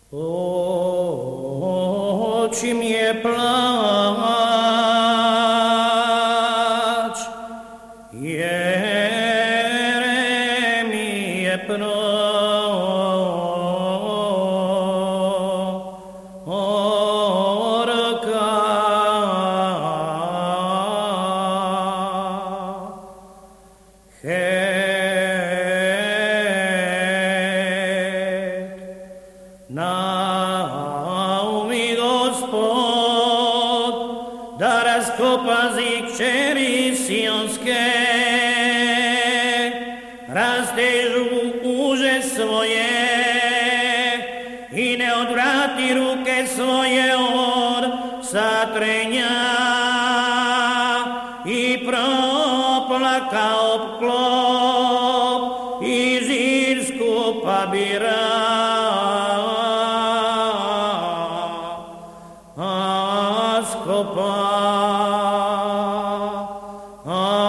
Oči mi je plać, Jeremije prorka. Naumi Gospod da raskopazi kćeri sionske, rastežu uže svoje i ne odvrati ruke svoje od satrenja i proplakao klop i žirsku pabira. Skopa